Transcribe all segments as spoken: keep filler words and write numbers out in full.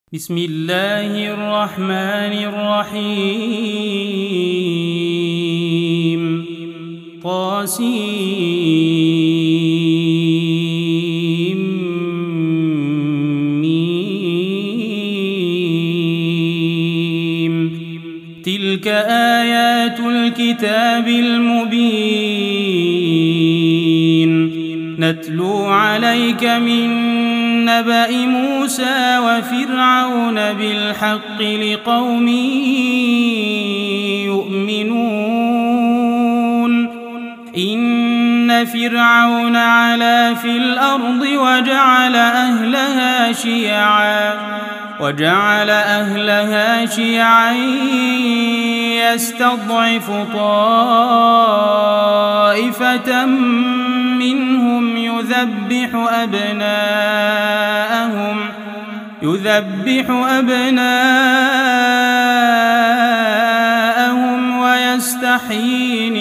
بسم الله الرحمن الرحيم طاسيم ميم تلك آيات الكتاب المبين نتلو عليك من نبأ موسى وفرعون بالحق لقوم يؤمنون إن فرعون علا في الأرض وجعل أهلها شيعا وجعل أهلها شيعا يستضعف طائفة منهم يذبح أبناءهم يذبح أبناءهم ويستحيي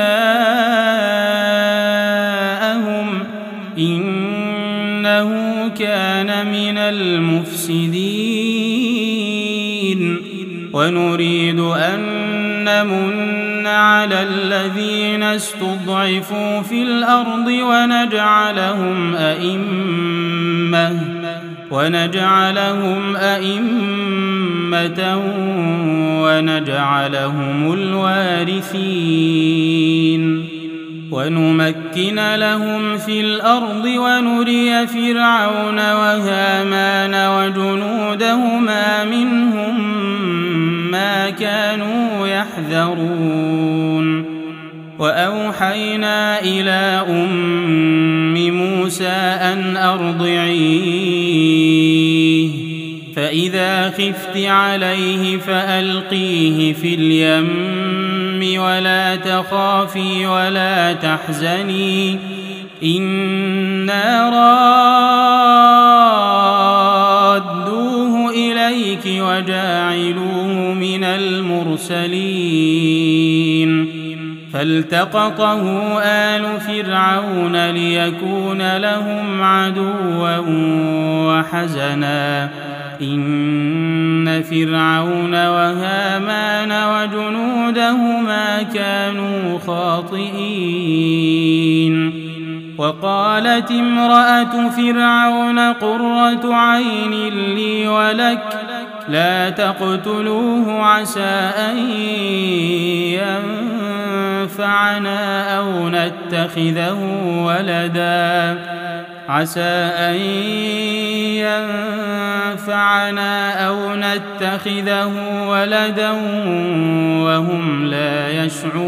نساءهم إنه كان من المفسدين ونريد أن نمن على الذين استضعفوا في الأرض ونجعلهم أئمة ونجعلهم أئمة ونجعلهم الوارثين ونمكن لهم في الأرض ونري فرعون وهامان وجنودهما منهم ما كانوا يحذرون وأوحينا إلى أم موسى أن أرضعيه فإذا خفت عليه فألقيه في اليم ولا تخافي ولا تحزني إنا رادوه إليك وجاعلوه من المرسلين فالتقطه آل فرعون ليكون لهم عدوا وحزنا إن فرعون وهامان وجنودهما كانوا خاطئين وقالت امرأة فرعون قرة عين لي ولك لا تقتلوه عسى أن ينفعنا أو نتخذه ولدا عسى أن ينفعنا أو نتخذه ولدا وهم لا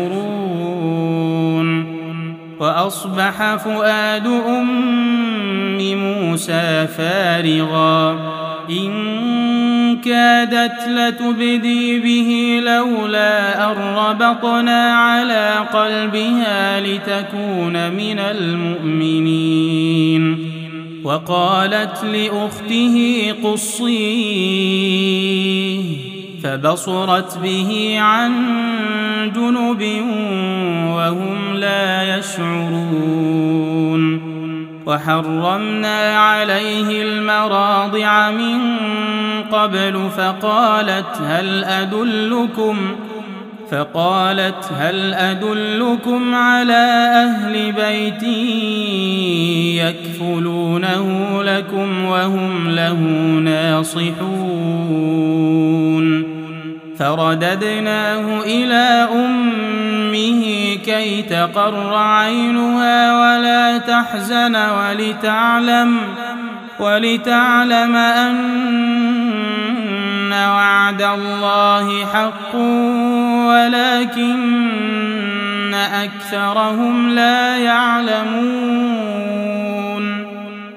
يشعرون وأصبح فؤاد أم موسى فارغا إن كادت لتبدي به لولا أن ربطنا على قلبها لتكون من المؤمنين وقالت لأخته قصيه فبصرت به عن جنب وهم لا يشعرون وحرمنا عليه المراضع من قبل فقالت هل أدلكم فقالت هل أدلكم على أهل بيت يكفلونه لكم وهم له ناصحون فرددناه إلى أمه كي تقر عينها ولا تحزن ولتعلم ولتعلم أن وعد الله حق ولكن أكثرهم لا يعلمون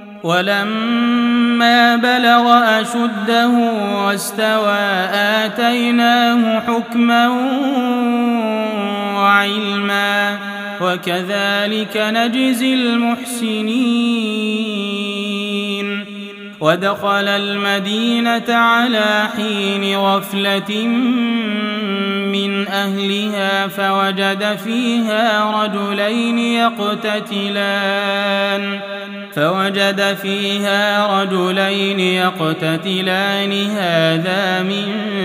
ولما بلغ أشده واستوى آتيناه حكما وعلما وكذلك نجزي المحسنين ودخل المدينة على حين غفلة من أهلها فوجد فيها رجلين يقتتلان فوجد فيها رجلين يقتتلان هذا من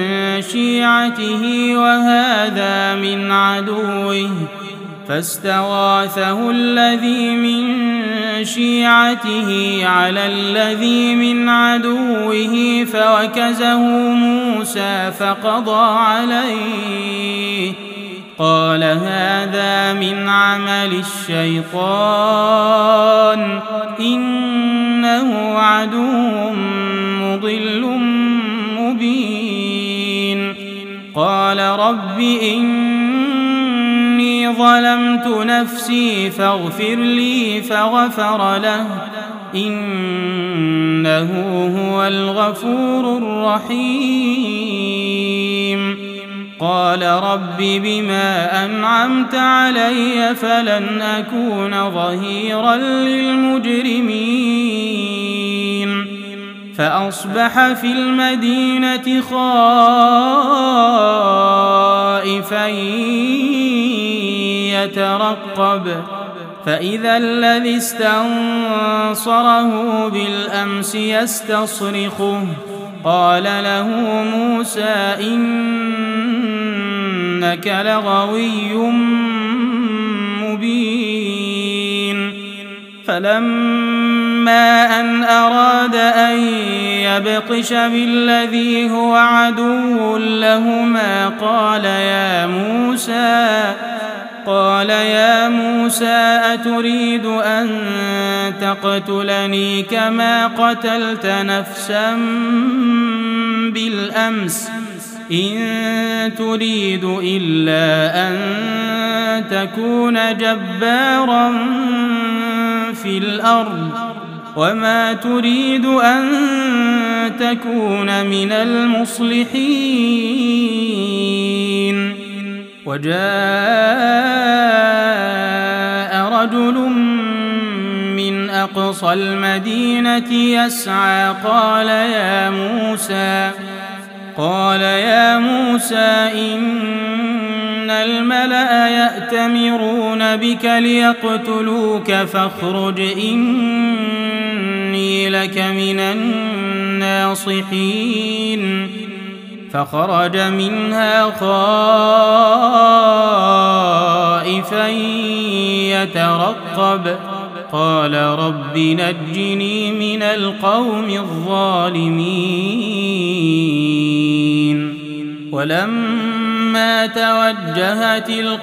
شيعته وهذا من عدوه فاستغاثه الذي من شيعته على الذي من عدوه فوكزه موسى فقضى عليه قال هذا من عمل الشيطان إنه عدو مضل مبين قال رب إني ظلمت نفسي فاغفر لي فغفر له إنه هو الغفور الرحيم قال رب بما أنعمت علي فلن أكون ظهيرا للمجرمين فأصبح في المدينة خائفا يترقب فإذا الذي استنصره بالأمس يستصرخه قال له موسى إنك لغوي مبين فلما أن أراد أن يبطش بالذي هو عدو لهما قال يا موسى قال يا موسى أتريد أن تقتلني كما قتلت نفسا بالأمس إن تريد إلا أن تكون جبارا في الأرض وما تريد أن تكون من المصلحين وجاء رجل من أقصى المدينة يسعى قال يا موسى قال يا موسى إن الملأ يأتمرون بك ليقتلوك فاخرج إني لك من الناصحين فخرج منها خائفا يترقب قال رب نجني من القوم الظالمين ولما توجه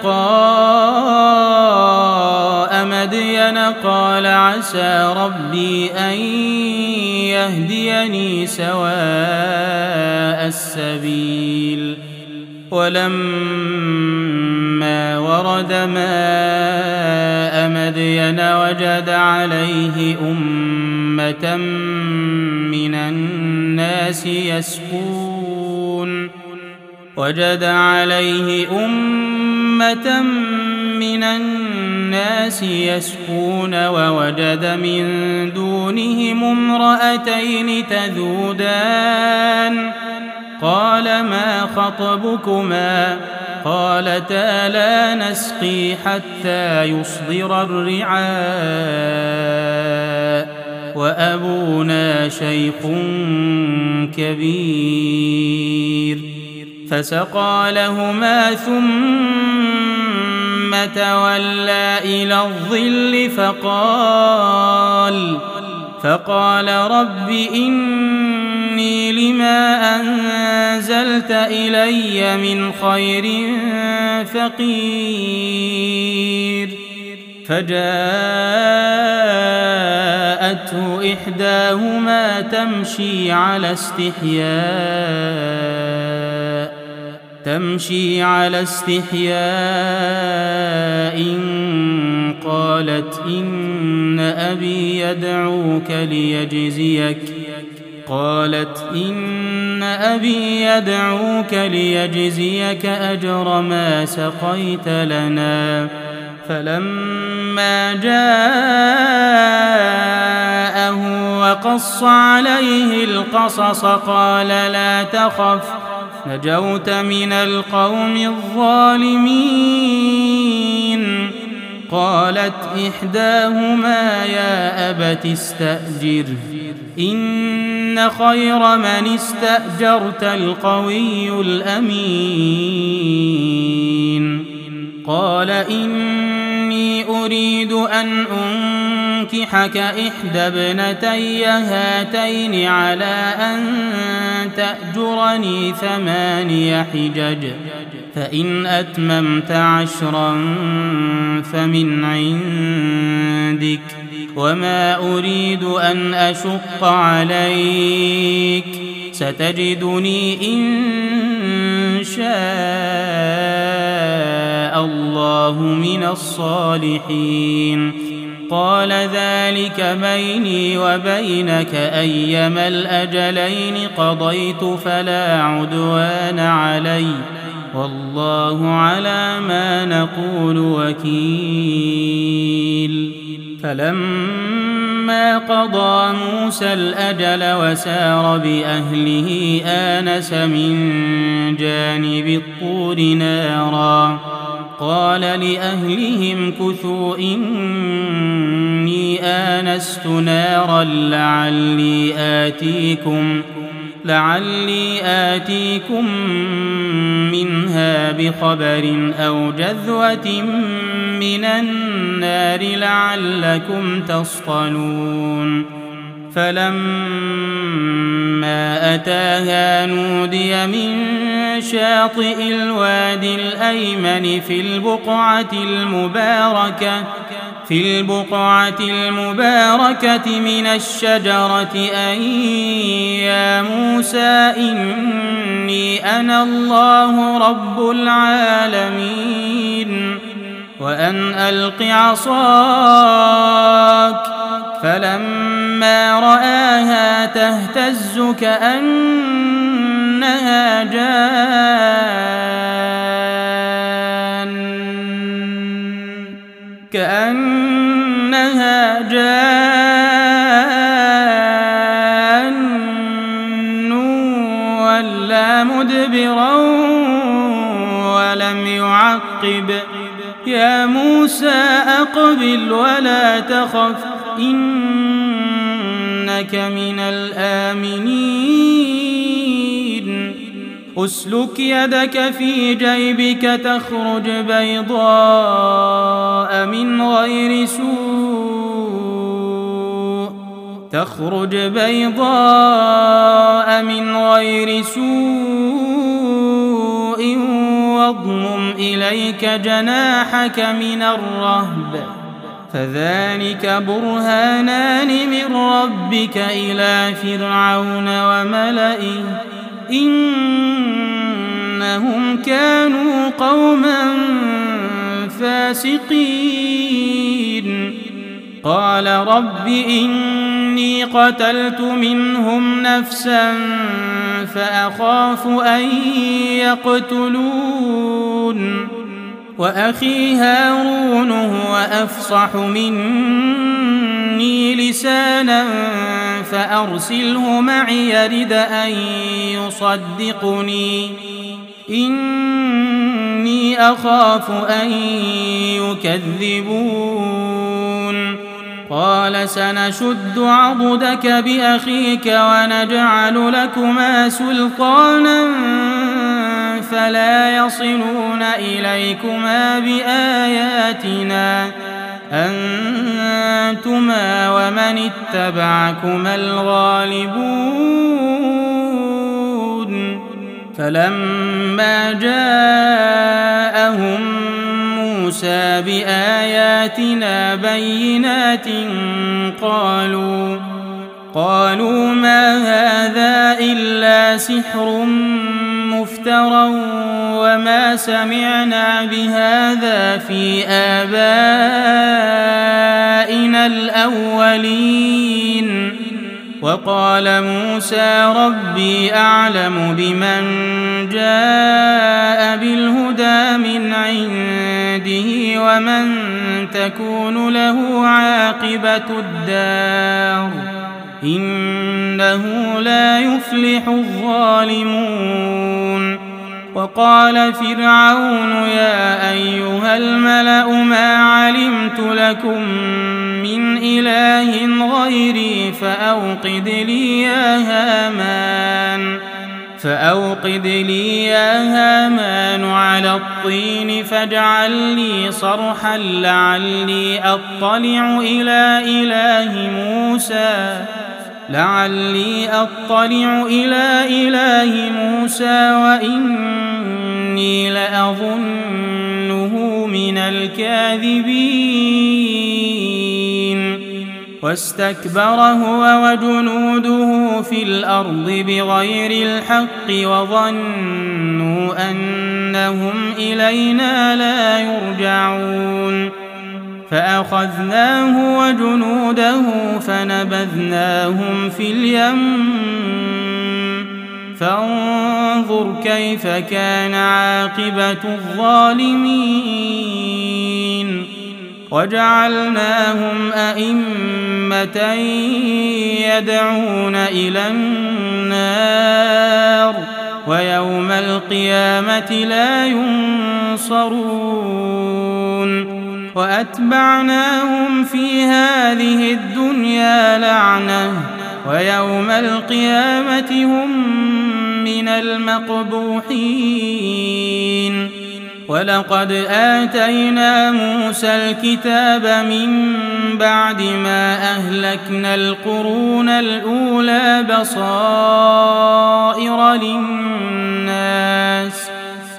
تلقاء مدين قال عسى ربي أن يهديني سواء السبيل ولما ورد ماء مدين وجد عليه أمة من الناس يسقون وجد عليه أمة من الناس يسقون ووجد من دونهم امرأتين تذودان قال ما خطبكما قالتا لا نسقي حتى يصدر الرعاء وأبونا شيخ كبير فسقى لهما ثم تولى إلى الظل فقال فقال رب إني لما أنزلت إلي من خير فقير فجاءته إحداهما تمشي على استحياء تمشي على استحياء قالت إن أبي يدعوك ليجزيك قالت إن أبي يدعوك ليجزيك أجر ما سقيت لنا فلما جاءه وقص عليه القصص قال لا تخف نجوت من القوم الظالمين قالت إحداهما يا أبت استأجره إن خير من استأجرت القوي الأمين قال إني أريد أن أنكحك إحدى ابنتي هاتين على أن تأجرني ثماني حجج فإن أتممت عشرا فمن عندك وما أريد أن أشق عليك ستجدني إن شاء الله من الصالحين قال ذلك بيني وبينك أيما الأجلين قضيت فلا عدوان علي والله على ما نقول وكيل فلما قضى موسى الأجل وسار بأهله آنس من جانب الطور نارا قال لأهلهم كثوا إني آنست نارا لعلي آتيكم لعلي آتيكم منها بخبر أو جذوة من النار لعلكم تصطلون فلما أتاها نودي من شاطئ الوادي الأيمن في البقعة المباركة في البقعة المباركة من الشجرة أن يا موسى إني أنا الله رب العالمين وأن ألق عصاك فلما رآها تهتز كأنها جان كأنها جان ولا مدبرا ولم يعقب يا موسى أقبل ولا تخف إنك من الآمنين أسلك يدك في جيبك تخرج بيضاء من غير سوء تخرج بيضاء من غير سوء واضمم إليك جناحك من الرهب فذلك برهانان من ربك إلى فرعون وملئه إنهم كانوا قوما فاسقين قال رب إني قتلت منهم نفسا فأخاف أن يقتلون وأخي هارون هو أفصح مني لسانا فأرسله معي يرد أن يصدقني إني أخاف أن يكذبون قال سنشد عضدك بأخيك ونجعل لكما سلطانا فلا يصلون إليكما بآياتنا أنتما ومن اتبعكما الغالبون فلما جاءهم موسى بآياتنا بينات قالوا قالوا ما هذا إلا سحر مفترى وما سمعنا بهذا في آبائنا الأولين وقال موسى ربي أعلم بمن جاء بالهدى من عنده ومن تكون له عاقبة الدار إنه لا يفلح الظالمون وقال فرعون يا أيها الملأ ما علمت لكم من إله غيري فأوقد لي يا هامان فأوقد لي يا هامان على الطين فاجعل لي صرحا لعلي أطلع إلى إله موسى لعلي أطلع إلى إله موسى وإني لأظنه من الكاذبين واستكبر هو وجنوده في الأرض بغير الحق وظنوا أنهم إلينا لا يرجعون فأخذناه وجنوده فنبذناهم في اليم فانظر كيف كان عاقبة الظالمين وجعلناهم أئمة يدعون إلى النار ويوم القيامة لا ينصرون وأتبعناهم في هذه الدنيا لعنة ويوم القيامة هم من المقبوحين ولقد آتينا موسى الكتاب من بعد ما أهلكنا القرون الأولى بصائر للناس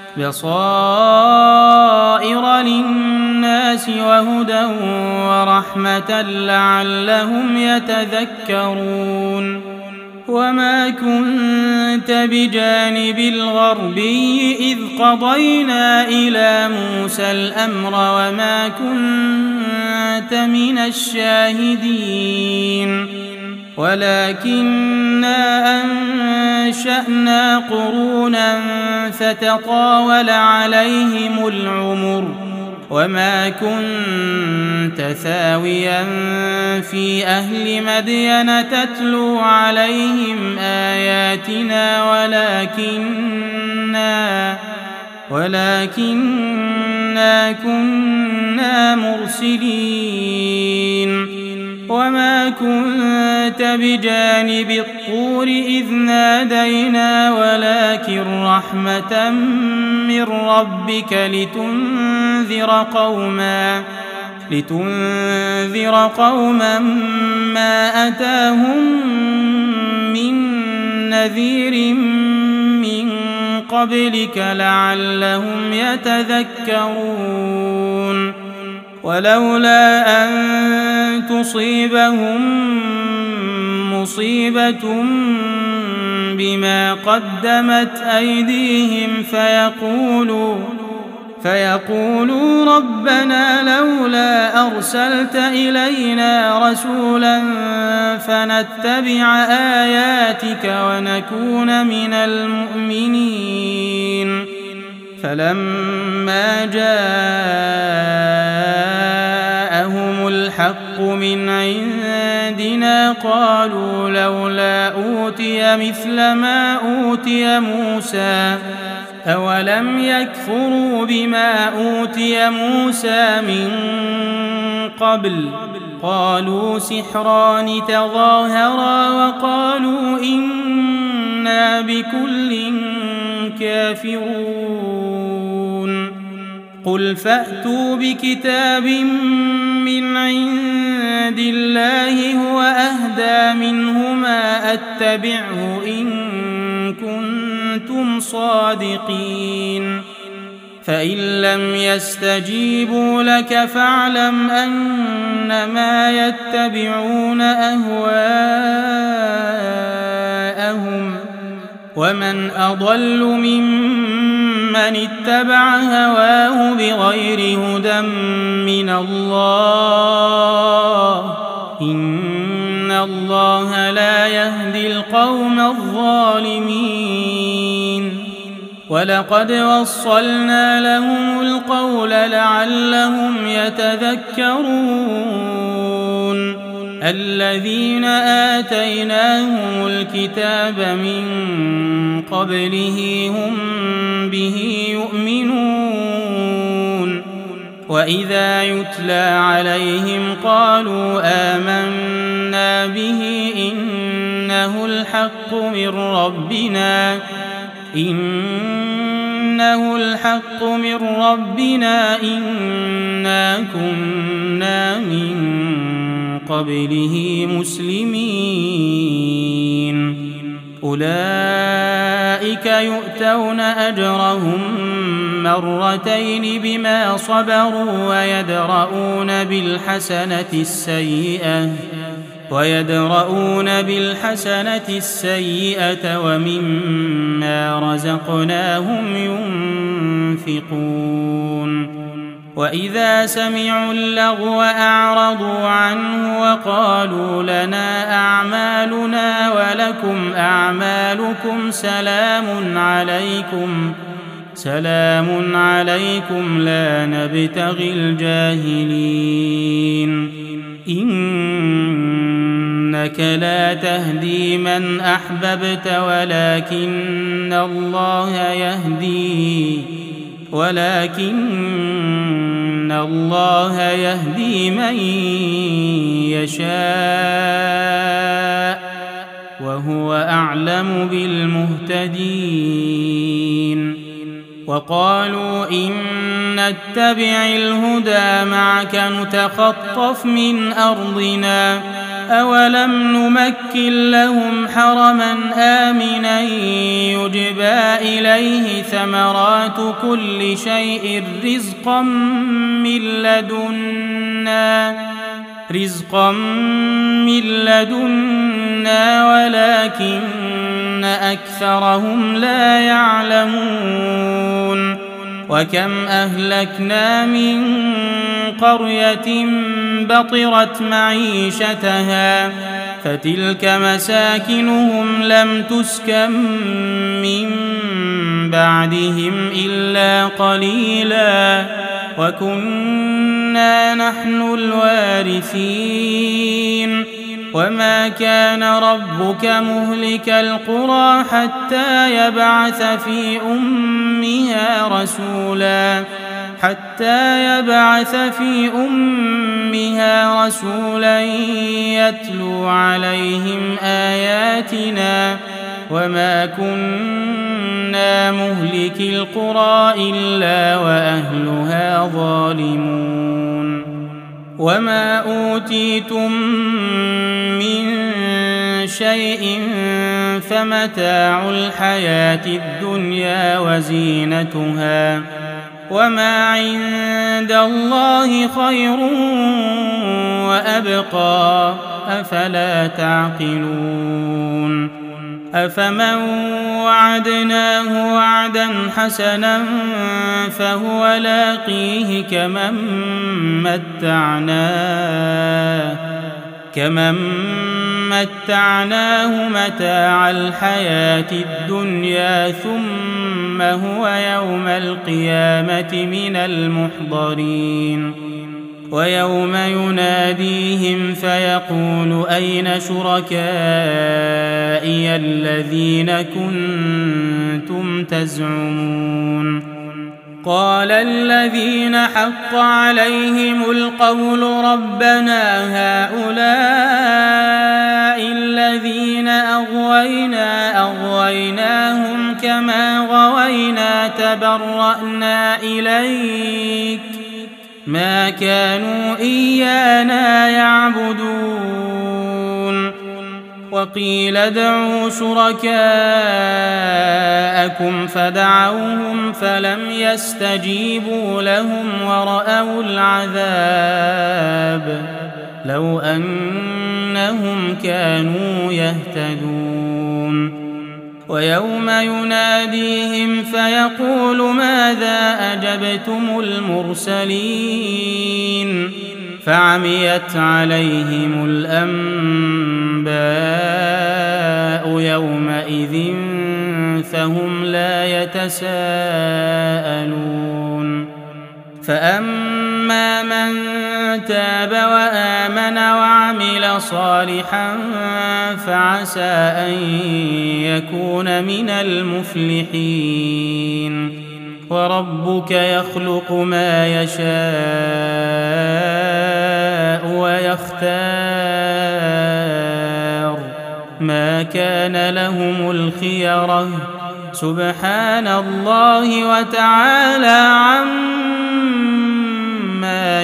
بصائر للناس وهدى ورحمة لعلهم يتذكرون وما كنت بجانب الغربي إذ قضينا إلى موسى الأمر وما كنت من الشاهدين ولكننا أنشأنا قرونا فتطاول عليهم العمر وما كنت ثاويا في أهل مدين تتلو عليهم آياتنا ولكننا ولكننا كنا مرسلين وما كنت بجانب الطور إذ نادينا ولكن رحمة من ربك لتنذر قوما لتنذر قوما ما أتاهم من نذير من قبلك لعلهم يتذكرون ولولا أن تصيبهم مصيبة بما قدمت أيديهم فيقولوا فيقولوا ربنا لولا أرسلت إلينا رسولا فنتبع آياتك ونكون من المؤمنين فلما جاءهم الحق من عندنا قالوا لولا أوتي مثل ما أوتي موسى أولم يكفروا بما أوتي موسى من قبل قالوا سحران تظاهرا وقالوا إنا بكل كافرون قل فأتوا بكتاب من عند الله هو أهدى منهما أتبعه إن كنتم صادقين فإن لم يستجيبوا لك فاعلم أنما يتبعون أهواءهم ومن أضل ممن اتبع هواه بغير هدى من الله إن الله لا يهدي القوم الظالمين ولقد وصلنا لهم القول لعلهم يتذكرون الذين آتيناهم الكتاب من قبله هم به يؤمنون وإذا يتلى عليهم قالوا آمنا به إنه الحق من ربنا إنه الحق من ربنا إنا كنا من قبله مسلمين أولئك يؤتون أجرهم مرتين بما صبروا ويدرؤون بالحسنة السيئة ويدرؤون بالحسنة السيئة ومما رزقناهم ينفقون وإذا سمعوا اللغو أعرضوا عنه وقالوا لنا أعمالنا ولكم أعمالكم سلام عليكم سلام عليكم لا نبتغي الجاهلين إنك لا تهدي من أحببت ولكن الله يهدي ولكن الله يهدي من يشاء وهو أعلم بالمهتدين وقالوا إن نتبع الهدى معك نتخطف من أرضنا أولم نمكن لهم حرما آمنا يجبى إليه ثمرات كل شيء رزقا من لدنا رزقا من لدنا ولكن أكثرهم لا يعلمون وكم أهلكنا من قرية بطرت معيشتها فتلك مساكنهم لم تسكن من بعدهم إلا قليلا وكنا نحن الوارثين وما كان ربك مهلك القرى حتى يبعث في أمها رسولا حتى يبعث في أمها رسولا يتلو عليهم آياتنا وما كنا مهلك القرى إلا وأهلها ظالمون وما أوتيتم من شيء فمتاع الحياة الدنيا وزينتها وما عند الله خير وأبقى أفلا تعقلون أفمن وعدناه وعدا حسنا فهو لاقيه كمن متعناه كمن متعناه متاع الحياة الدنيا ثم هو يوم القيامة من المحضرين ويوم يناديهم فيقول أين شركائي الذين كنتم تزعمون قال الذين حق عليهم القول ربنا هؤلاء الذين أغوينا أغويناهم كما غوينا تبرأنا إليك ما كانوا إيانا يعبدون وقيل ادعوا شركاءكم فدعوهم فلم يستجيبوا لهم ورأوا العذاب لو أنهم كانوا يهتدون ويوم يناديهم فيقول ماذا أجبتم المرسلين فعميت عليهم الأنباء يومئذ فهم لا يتساءلون فأما من تاب وآمن وعمل صالحا فعسى أن يكون من المفلحين وربك يخلق ما يشاء ويختار ما كان لهم الخيرة سبحان الله وتعالى عما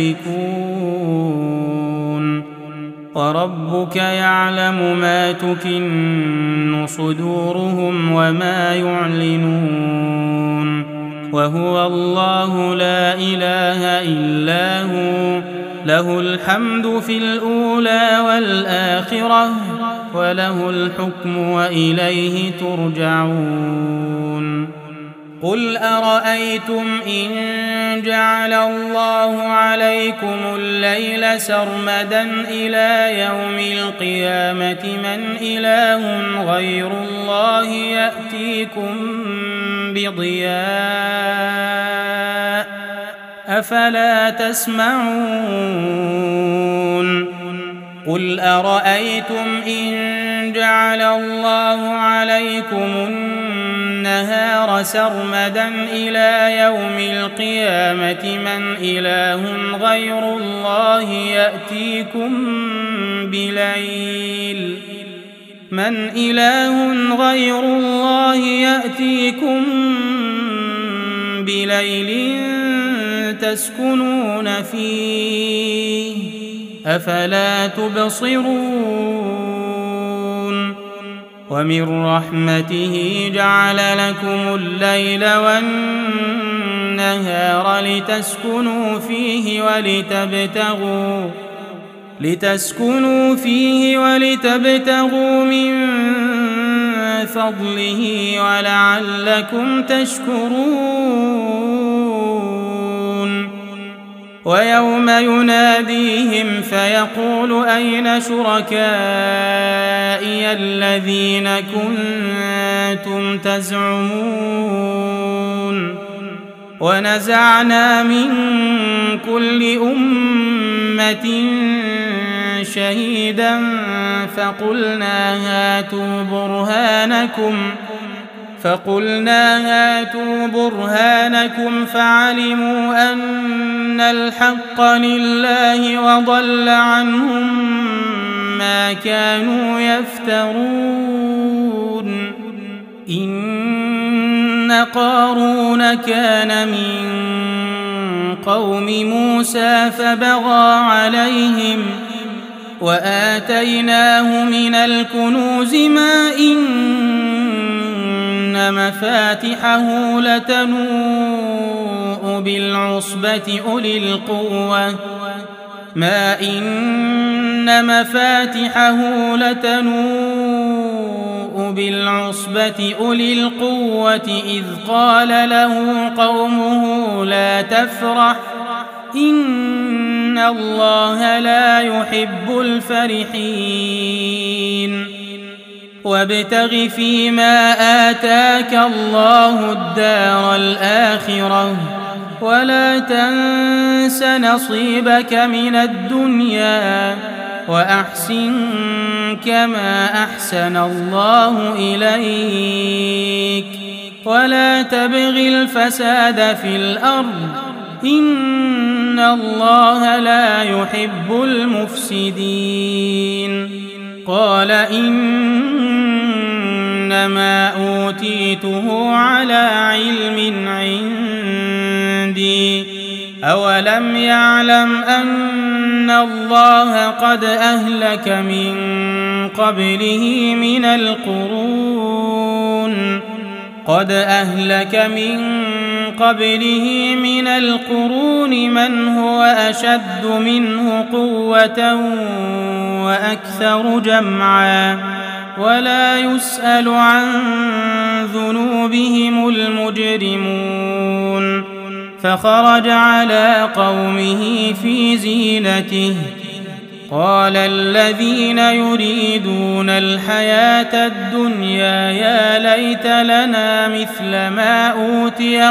يشركون وربك يعلم ما تكن صدورهم وما يعلنون وهو الله لا إله إلا هو له الحمد في الأولى والآخرة وله الحكم وإليه ترجعون قل أرأيتم إن جعل الله عليكم الليل سرمدا إلى يوم القيامة من إله غير الله يأتيكم بضياء أفلا تسمعون قل أرأيتم إن جعل الله عليكم النهار سرمدا إلى يوم القيامة من إله غير الله يأتيكم بليل من إله غير الله يأتيكم بليل تسكنون فيه أفلا تبصرون ومن رحمته جعل لكم الليل والنهار لتسكنوا فيه ولتبتغوا لتسكنوا فيه ولتبتغوا من فضله ولعلكم تشكرون ويوم يناديهم فيقول أين شركائي الذين كنتم تزعمون ونزعنا من كل أمة شهيدا فقلنا هاتوا برهانكم فقلنا هاتوا برهانكم فعلموا أن الحق لله وضل عنهم ما كانوا يفترون إن قارون كان من قوم موسى فبغى عليهم وآتيناه من الكنوز ما إن مفاتحه لتنوء بالعصبة أولي القوة ما إن مفاتحه لتنوء بالعصبة أولي القوة إذ قال له قومه لا تفرح إن الله لا يحب الفرحين وابتغ فيما آتاك الله الدار الآخرة ولا تنس نصيبك من الدنيا وأحسن كما أحسن الله إليك ولا تبغ الفساد في الأرض إن الله لا يحب المفسدين قال إنما أوتيته على علم عندي أولم يعلم أن الله قد أهلك من قبله من القرون قد أهلك من قبله من القرون من هو أشد منه قوة وأكثر جمعا ولا يسأل عن ذنوبهم المجرمون فخرج على قومه في زينته قال الذين يريدون الحياة الدنيا يا ليت لنا مثل ما أوتي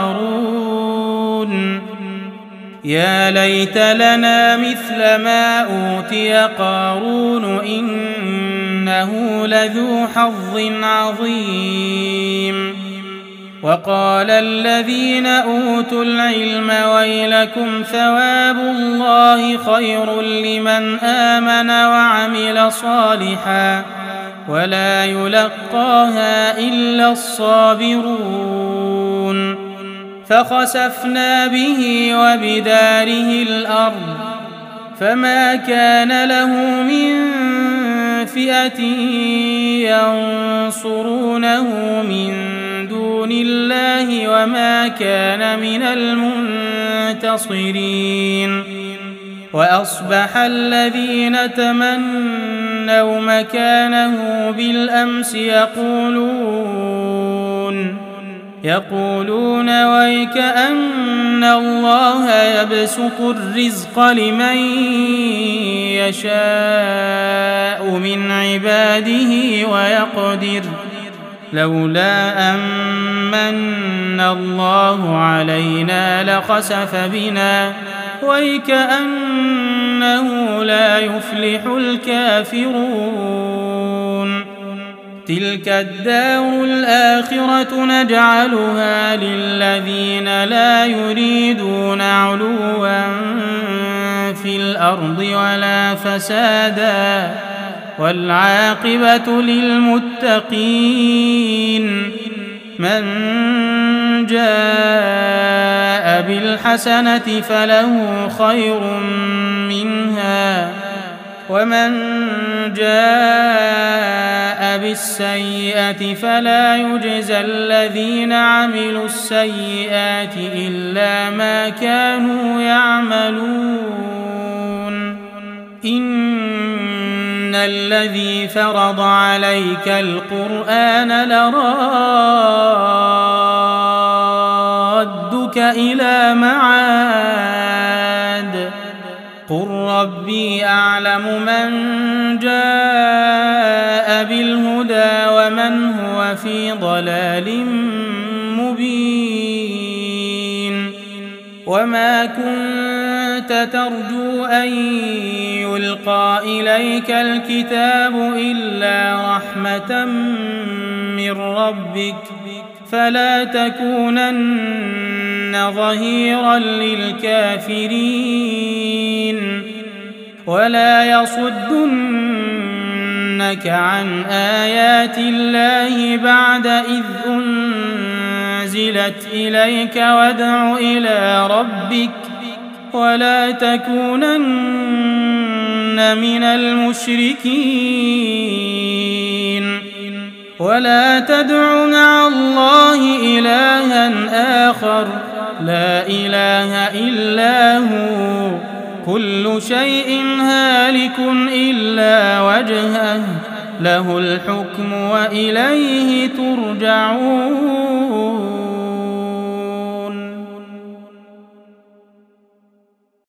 قارون يا ليت لنا مثل ما أوتي قارون إنه لذو حظ عظيم. وقال الذين أوتوا العلم ويلكم ثواب الله خير لمن آمن وعمل صالحا ولا يلقاها إلا الصابرون. فخسفنا به وبداره الأرض فما كان له من فئة ينصرونه من دون الله وما كان من المنتصرين. وأصبح الذين تمنوا مكانه بالأمس يقولون يقولون ويكأن الله يبسط الرزق لمن يشاء من عباده ويقدر لولا أمن الله علينا لخسف بنا ويكأنه لا يفلح الكافرون. تلك الدار الآخرة نجعلها للذين لا يريدون علوا في الأرض ولا فسادا والعاقبة للمتقين. من جاء بالحسنة فله خير منها ومن جاء بالسيئة فلا يجزى الذين عملوا السيئات إلا ما كانوا يعملون. إن الذي فرض عليك القرآن لرادك إلى معاد قل ربي أعلم من جاء بالهدى ومن هو في ضلال مبين. وما كنت ترجو أن يلقى إليك الكتاب إلا رحمة من ربك فلا تكونن ظهيرا للكافرين ولا يصدنك عن آيات الله بعد إذ أنزلت إليك وادع إلى ربك ولا تكونن من المشركين. ولا تدع مع الله إلها آخر لا إله إلا هو كل شيء هالك إلا وجهه له الحكم وإليه ترجعون.